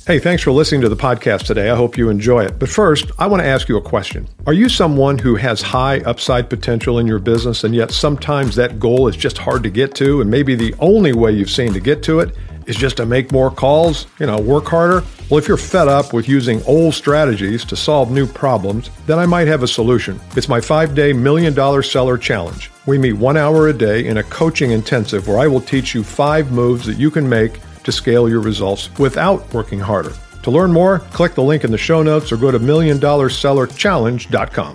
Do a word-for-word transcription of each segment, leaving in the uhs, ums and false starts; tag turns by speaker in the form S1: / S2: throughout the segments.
S1: Hey, thanks for listening to the podcast today. I hope you enjoy it. But first, I want to ask you a question. Are you someone who has high upside potential in your business, and yet sometimes that goal is just hard to get to, and maybe the only way you've seen to get to it is just to make more calls, you know, work harder? Well, if you're fed up with using old strategies to solve new problems, then I might have a solution. It's my five-day Million Dollar Seller Challenge. We meet one hour a day in a coaching intensive where I will teach you five moves that you can make to scale your results without working harder. To learn more, click the link in the show notes or go to million dollar seller challenge dot com.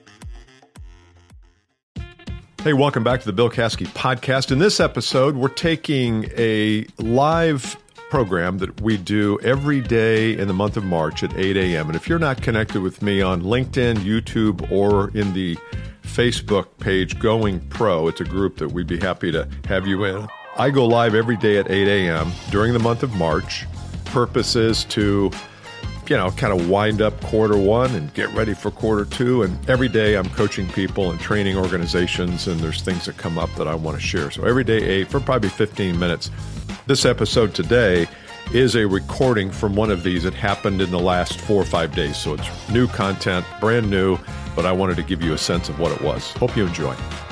S1: Hey, welcome back to the Bill Caskey Podcast. In this episode, we're taking a live program that we do every day in the month of March at eight a.m. And if you're not connected with me on LinkedIn, YouTube, or in the Facebook page Going Pro, it's a group that we'd be happy to have you in. I go live every day at eight a.m. during the month of March. Purpose is to, you know, kind of wind up quarter one and get ready for quarter two. And every day I'm coaching people and training organizations, and there's things that come up that I want to share. So every day, eight for probably fifteen minutes. This episode today is a recording from one of these. It happened in the last four or five days. So it's new content, brand new, but I wanted to give you a sense of what it was. Hope you enjoy.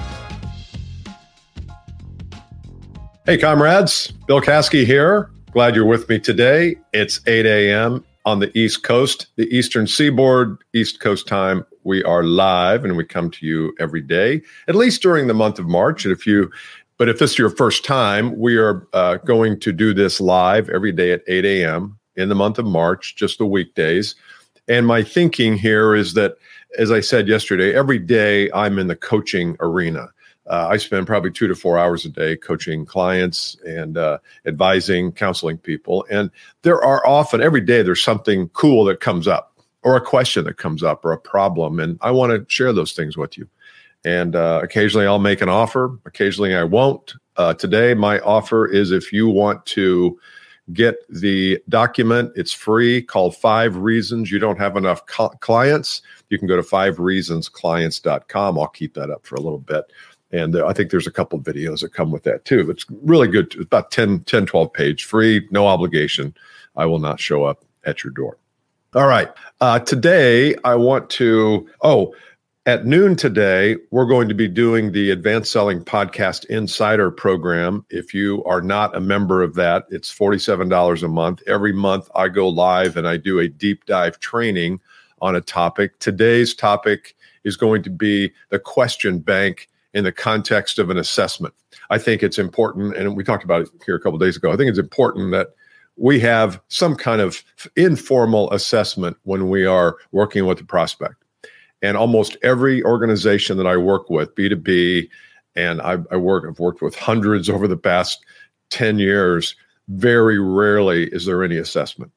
S1: Hey, comrades, Bill Caskey here. Glad you're with me today. It's eight a.m. on the East Coast, the Eastern Seaboard, East Coast time. We are live, and we come to you every day, at least during the month of March. And if you, but if this is your first time, we are uh, going to do this live every day at eight a.m. in the month of March, just the weekdays. And my thinking here is that, as I said yesterday, every day I'm in the coaching arena. Uh, I spend probably two to four hours a day coaching clients and uh, advising, counseling people. And there are often, every day, there's something cool that comes up, or a question that comes up, or a problem. And I want to share those things with you. And uh, occasionally I'll make an offer. Occasionally I won't. Uh, today, my offer is if you want to get the document, it's free, called Five Reasons You Don't Have Enough Co- Clients. You can go to five reasons clients dot com. I'll keep that up for a little bit. And uh, I think there's a couple of videos that come with that too. It's really good. It's about ten, ten, twelve page, free, no obligation. I will not show up at your door. All right. Uh, today, I want to, oh, at noon today, we're going to be doing the Advanced Selling Podcast Insider program. If you are not a member of that, it's forty-seven dollars a month. Every month I go live and I do a deep dive training on a topic. Today's topic is going to be the question bank in the context of an assessment. I think it's important, and we talked about it here a couple of days ago, I think it's important that we have some kind of informal assessment when we are working with a prospect. And almost every organization that I work with, B two B, and I, I work, I've worked with hundreds over the past ten years, very rarely is there any assessment.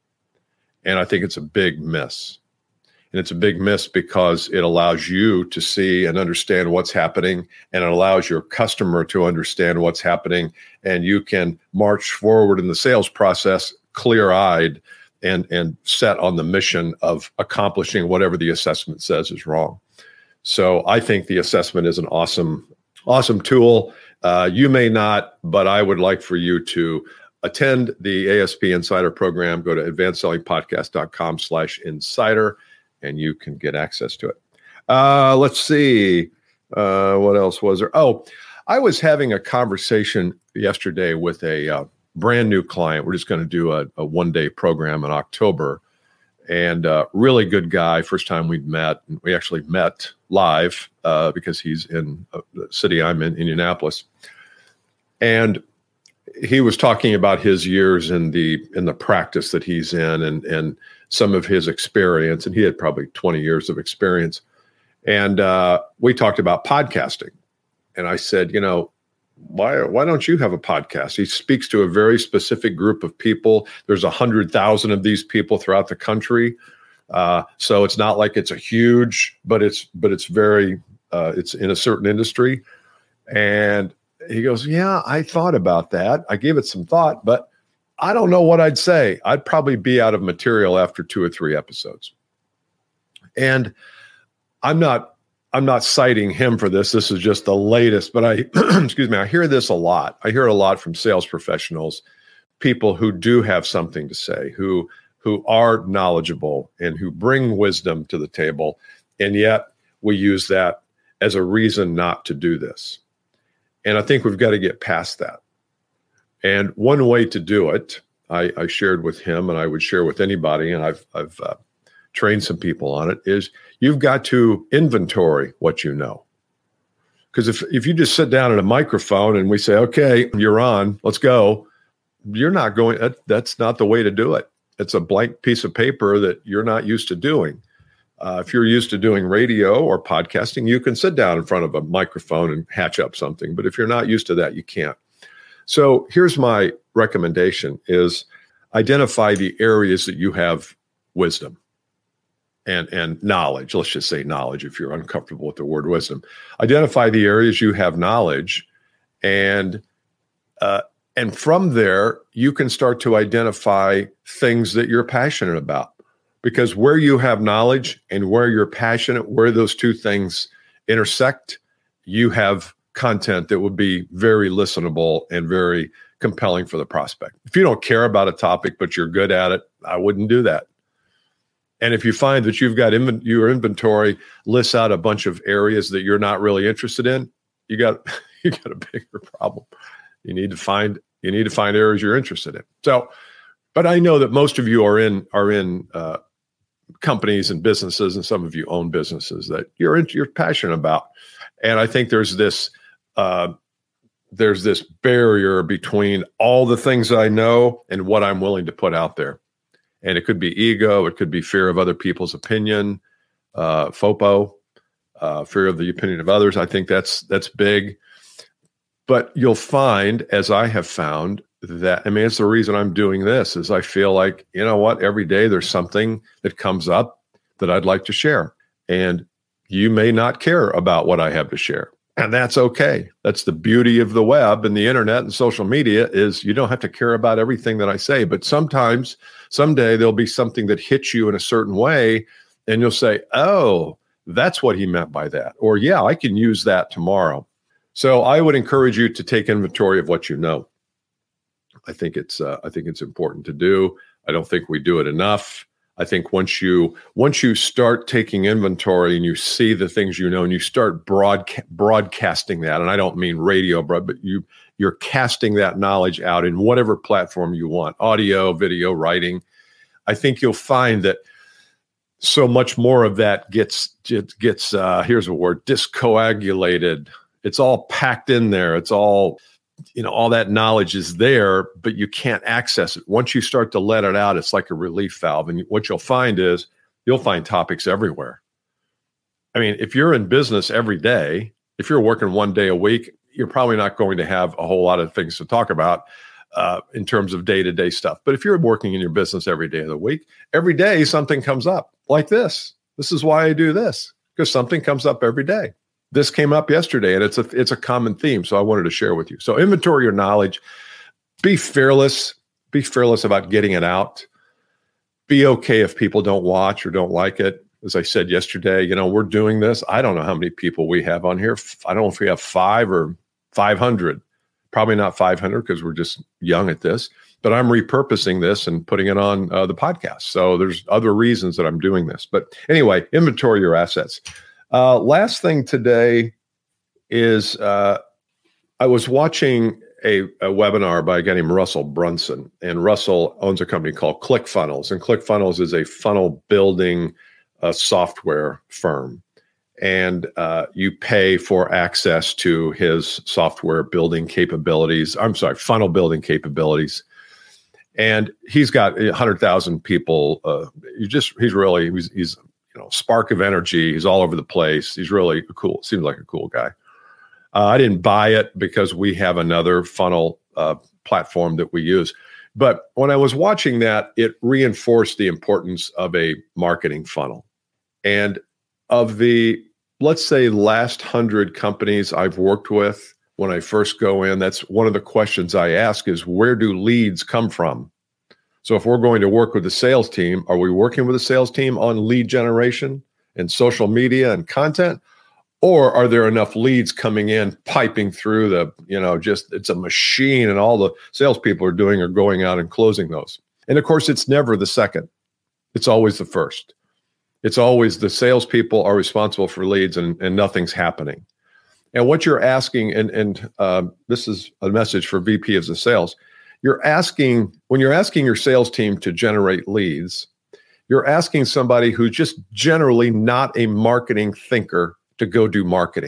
S1: And I think it's a big miss. And it's a big miss because it allows you to see and understand what's happening, and it allows your customer to understand what's happening, and you can march forward in the sales process clear-eyed and, and set on the mission of accomplishing whatever the assessment says is wrong. So I think the assessment is an awesome, awesome tool. Uh, you may not, but I would like for you to attend the A S P Insider program. Go to advanced selling podcast dot com slash insider. And you can get access to it. Uh, let's see. Uh, what else was there? Oh, I was having a conversation yesterday with a uh, brand new client. We're just going to do a, a one-day program in October. And uh, really good guy. First time we'd met. We actually met live uh, because he's in uh, the city I'm in, Indianapolis. And he was talking about his years in the in the practice that he's in, and and some of his experience, and he had probably twenty years of experience. And uh, we talked about podcasting, and I said, you know, why why don't you have a podcast? He speaks to a very specific group of people. There's a hundred thousand of these people throughout the country, uh, so it's not like it's a huge, but it's but it's very uh, it's in a certain industry, and he goes, yeah, I thought about that. I gave it some thought, but I don't know what I'd say. I'd probably be out of material after two or three episodes. And I'm not, I'm not citing him for this. This is just the latest, but I, excuse me, I hear this a lot. I hear it a lot from sales professionals people who do have something to say, who who are knowledgeable and who bring wisdom to the table, and yet we use that as a reason not to do this. And I think we've got to get past that. And one way to do it, I, I shared with him, and I would share with anybody, and I've I've uh, trained some people on it, is you've got to inventory what you know. Because if, if you just sit down at a microphone and we say, okay, you're on, let's go, you're not going, that, that's not the way to do it. It's a blank piece of paper that you're not used to doing. Uh, if you're used to doing radio or podcasting, you can sit down in front of a microphone and hatch up something. But if you're not used to that, you can't. So here's my recommendation is identify the areas that you have wisdom and, and knowledge. Let's just say knowledge if you're uncomfortable with the word wisdom. Identify the areas you have knowledge, and uh, and from there, you can start to identify things that you're passionate about. Because where you have knowledge and where you're passionate, where those two things intersect, you have content that would be very listenable and very compelling for the prospect. If you don't care about a topic, but you're good at it, I wouldn't do that. And if you find that you've got inv- your inventory lists out a bunch of areas that you're not really interested in, you got you got a bigger problem. You need to find you need to find areas you're interested in. So, but I know that most of you are in are in uh, companies and businesses, and some of you own businesses that you're in, you're passionate about. And I think there's this uh, there's this barrier between all the things I know and what I'm willing to put out there. And it could be ego, it could be fear of other people's opinion, uh, FOPO, uh, fear of the opinion of others. I think that's that's big. But you'll find, as I have found, that, I mean, it's the reason I'm doing this, is I feel like, you know what, every day there's something that comes up that I'd like to share. And you may not care about what I have to share. And that's okay. That's the beauty of the web and the internet and social media, is you don't have to care about everything that I say. But sometimes, someday, there'll be something that hits you in a certain way, and you'll say, oh, that's what he meant by that. Or, yeah, I can use that tomorrow. So I would encourage you to take inventory of what you know. I think it's uh, I think it's important to do. I don't think we do it enough. I think once you once you start taking inventory and you see the things you know, and you start broadca- broadcasting that, and I don't mean radio, broad, but you you're casting that knowledge out in whatever platform you want, audio, video, writing. I think you'll find that so much more of that gets gets uh, here's a word, discoagulated. It's all packed in there. It's all, you know, all that knowledge is there, but you can't access it. Once you start to let it out, it's like a relief valve. And what you'll find is you'll find topics everywhere. I mean, if you're in business every day, if you're working one day a week, you're probably not going to have a whole lot of things to talk about uh, in terms of day-to-day stuff. But if you're working in your business every day of the week, every day something comes up like this. This is why I do this, because something comes up every day. This came up yesterday, and it's a it's a common theme, so I wanted to share with you. So inventory your knowledge. Be fearless. Be fearless about getting it out. Be okay if people don't watch or don't like it. As I said yesterday, you know, we're doing this. I don't know how many people we have on here. I don't know if we have five or five hundred. Probably not five hundred, because we're just young at this. But I'm repurposing this and putting it on uh, the podcast. So there's other reasons that I'm doing this. But anyway, inventory your assets. Uh, last thing today is uh, I was watching a, a webinar by a guy named Russell Brunson, and Russell owns a company called ClickFunnels, and ClickFunnels is a funnel building uh, software firm, and uh, you pay for access to his software building capabilities. I'm sorry, funnel building capabilities, and he's got one hundred thousand people. Uh, he just he's really he's, he's you know, spark of energy. He's all over the place. He's really cool. Seems like a cool guy. Uh, I didn't buy it because we have another funnel uh, platform that we use. But when I was watching that, it reinforced the importance of a marketing funnel. And of the, let's say, last hundred companies I've worked with, when I first go in, that's one of the questions I ask is, where do leads come from? So if we're going to work with the sales team, are we working with the sales team on lead generation and social media and content? Or are there enough leads coming in, piping through the, you know, just it's a machine and all the salespeople are doing are going out and closing those. And of course, it's never the second. It's always the first. It's always the salespeople are responsible for leads and, and nothing's happening. And what you're asking, and, and uh, this is a message for V P of the sales, you're asking, when you're asking your sales team to generate leads, you're asking somebody who's just generally not a marketing thinker to go do marketing.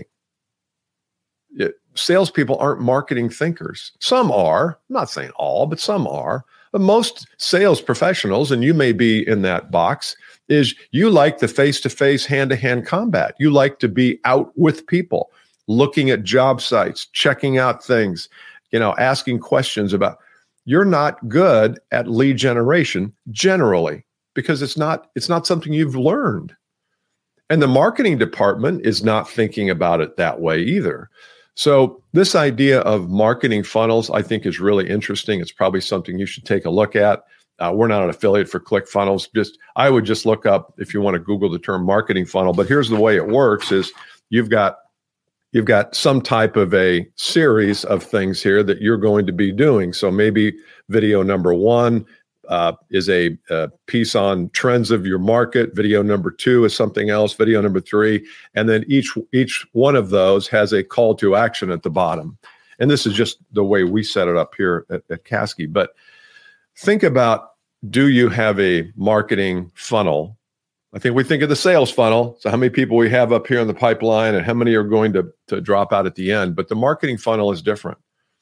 S1: It, salespeople aren't marketing thinkers. Some are, I'm not saying all, but some are. But most sales professionals, and you may be in that box, is you like the face-to-face, hand-to-hand combat. You like to be out with people, looking at job sites, checking out things, you know, asking questions about. You're not good at lead generation generally because it's not it's not something you've learned. And the marketing department is not thinking about it that way either. So this idea of marketing funnels, I think, is really interesting. It's probably something you should take a look at. Uh, we're not an affiliate for ClickFunnels. Just I would just look up if you want to Google the term marketing funnel. But here's the way it works: is you've got you've got some type of a series of things here that you're going to be doing. So maybe video number one Uh, is a, a piece on trends of your market. Video number two is something else. Video number three, and then each each one of those has a call to action at the bottom. And this is just the way we set it up here at, at Caskey. But think about: do you have a marketing funnel? I think we think of the sales funnel. So how many people we have up here in the pipeline, and how many are going to to drop out at the end? But the marketing funnel is different.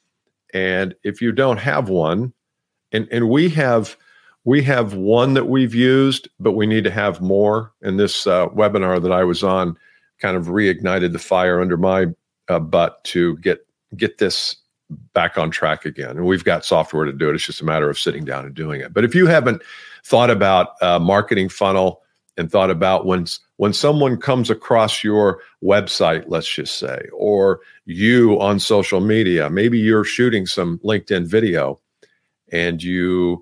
S1: And if you don't have one, And and we have we have one that we've used, but we need to have more. And this uh, webinar that I was on kind of reignited the fire under my uh, butt to get get this back on track again. And we've got software to do it. It's just a matter of sitting down and doing it. But if you haven't thought about uh, marketing funnel and thought about when when someone comes across your website, let's just say, or you on social media, maybe you're shooting some LinkedIn video, and you,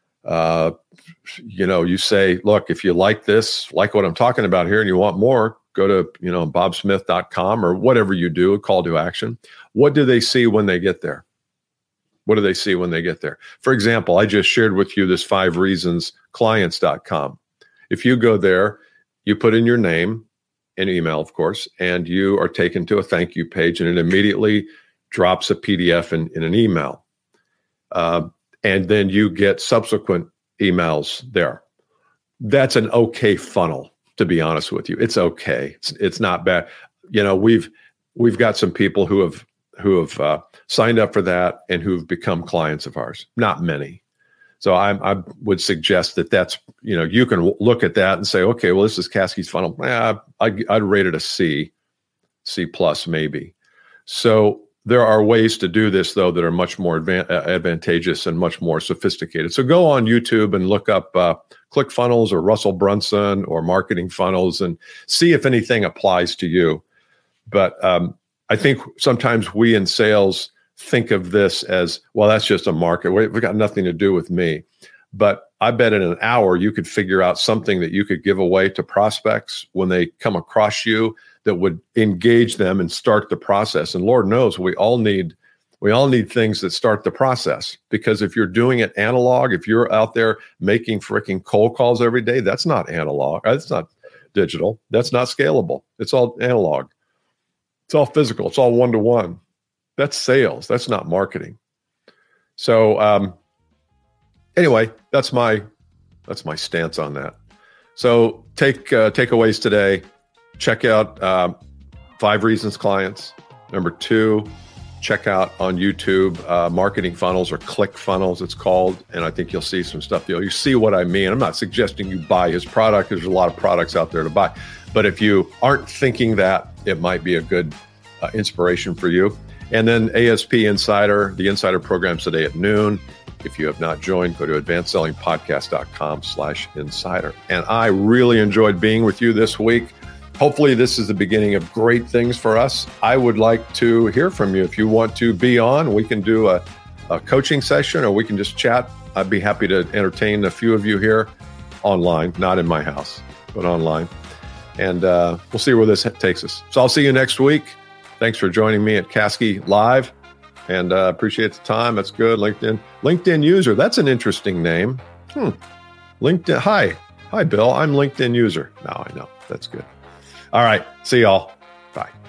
S1: uh, you know, you say, look, if you like this, like what I'm talking about here, and you want more, go to, you know, bob smith dot com or whatever you do, a call to action. What do they see when they get there? What do they see when they get there? For example, I just shared with you this five reasons clients dot com. If you go there, you put in your name and email, of course, and you are taken to a thank you page, and it immediately drops a P D F in, in an email. Uh, and then you get subsequent emails there. That's an okay funnel, to be honest with you. It's okay. It's, it's not bad. You know, we've we've got some people who have who have uh, signed up for that and who've become clients of ours. Not many. So I, I would suggest that that's, you know, you can look at that and say, okay, well, this is Caskey's funnel. Eh, I, I'd rate it a C, C plus maybe. So there are ways to do this, though, that are much more advan- advantageous and much more sophisticated. So go on YouTube and look up uh, ClickFunnels or Russell Brunson or marketing funnels and see if anything applies to you. But um, I think sometimes we in sales think of this as, well, that's just a market. We've got nothing to do with me. But I bet in an hour you could figure out something that you could give away to prospects when they come across you that would engage them and start the process. And Lord knows we all need we all need things that start the process, because if you're doing it analog, if you're out there making freaking cold calls every day, that's not analog. That's not digital. That's not scalable. It's all analog. It's all physical. It's all one-to-one. That's sales. That's not marketing. So um, anyway, that's my that's my stance on that. So take uh, takeaways today. Check out uh, Five Reasons Clients. Number two, check out on YouTube uh, Marketing Funnels, or ClickFunnels it's called. And I think you'll see some stuff. You'll you see what I mean. I'm not suggesting you buy his product. There's a lot of products out there to buy. But if you aren't thinking that, it might be a good uh, inspiration for you. And then A S P Insider, the Insider program's today at noon. If you have not joined, go to advanced selling podcast dot com slash insider. And I really enjoyed being with you this week. Hopefully this is the beginning of great things for us. I would like to hear from you. If you want to be on, we can do a, a coaching session, or we can just chat. I'd be happy to entertain a few of you here online, not in my house, but online. and uh, we'll see where this takes us. So I'll see you next week. Thanks for joining me at Caskey Live, and uh, appreciate the time. That's good. LinkedIn, LinkedIn user. That's an interesting name. Hmm. LinkedIn. Hi, hi, Bill. I'm LinkedIn user. Now I know. That's good. All right. See y'all. Bye.